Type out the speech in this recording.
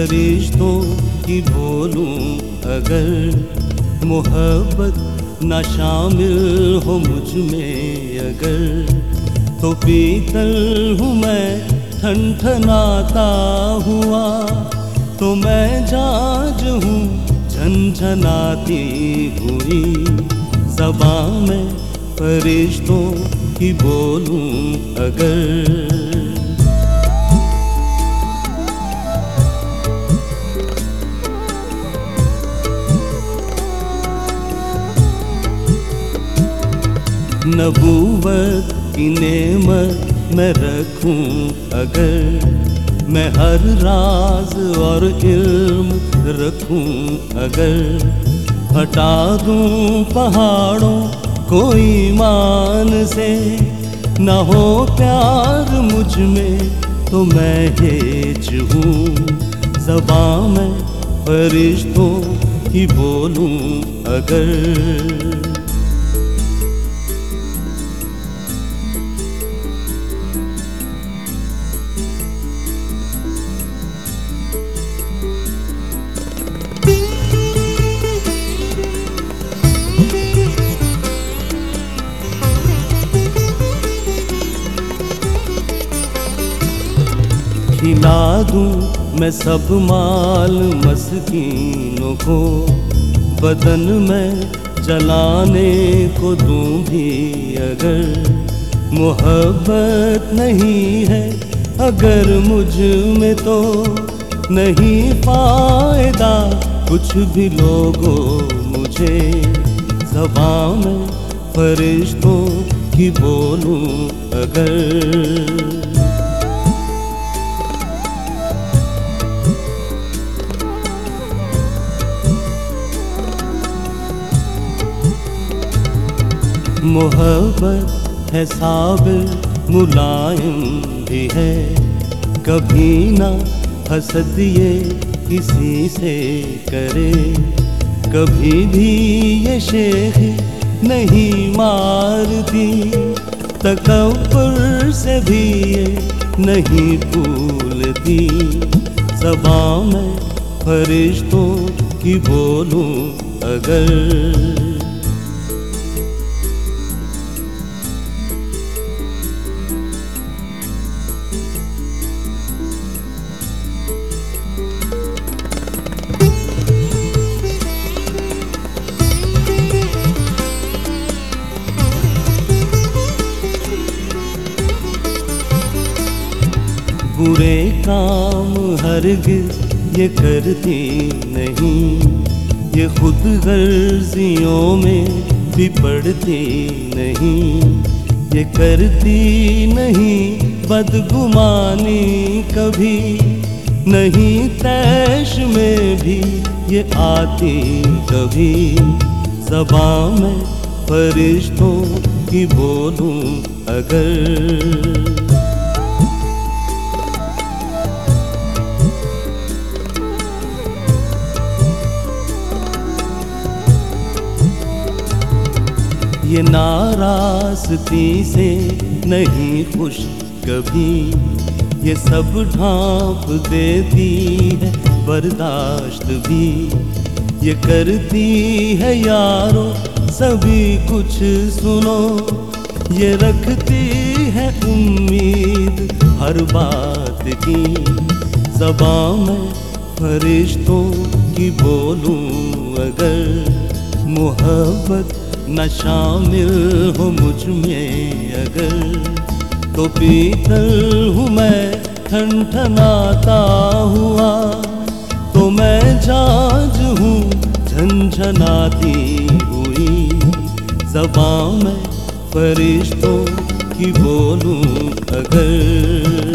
फरिश्तों की बोलूं अगर, मोहब्बत ना शामिल हो मुझ में अगर, तो पीतल हूँ मैं ठनठनाता हुआ, तो मैं झांझ हूँ झनझनाती हुई। ज़बां में फरिश्तों की बोलूं अगर, नबूवत की नेमत मैं रखूं अगर, मैं हर राज और इल्म रखूं अगर, हटा दूं पहाड़ों को ईमान से, न हो प्यार मुझ में तो मैं हेज हूँ। ज़बां में फरिश्तों की बोलूं अगर, खिला दूं मैं सब माल मस्कीनों को, बदन में जलाने को दूं भी अगर, मोहब्बत नहीं है अगर मुझ में तो नहीं फायदा कुछ भी लोगों मुझे। ज़बां में फरिश्तों की बोलूं अगर, मोहब्बत है साबिर मुलायम भी है, कभी ना हसद ये किसी से करे, कभी भी ये शेख नहीं मारती, तकब्बुर से भी ये नहीं भूलती। ज़बां में फरिश्तों की बोलूं अगर, बुरे काम हरगिज़ ये करती नहीं, ये खुद गर्जियों में भी पड़ती नहीं, ये करती नहीं बदगुमानी कभी, नहीं तैश में भी ये आती कभी। ज़बां में फरिश्तों की बोलूं अगर, ये नाराज़गी से नहीं खुश कभी, ये सब ढांप देती है बर्दाश्त भी, ये करती है यारो सभी कुछ सुनो, ये रखती है उम्मीद हर बात की। ज़बां में फरिश्तों की बोलूं अगर, मोहब्बत न शामिल हो मुझ में अगर, तो पीतल हूँ मैं ठनठनाता हुआ, तो मैं झांझ हूँ झनझनाती हुई। ज़बां में फरिश्तों की बोलूं अगर,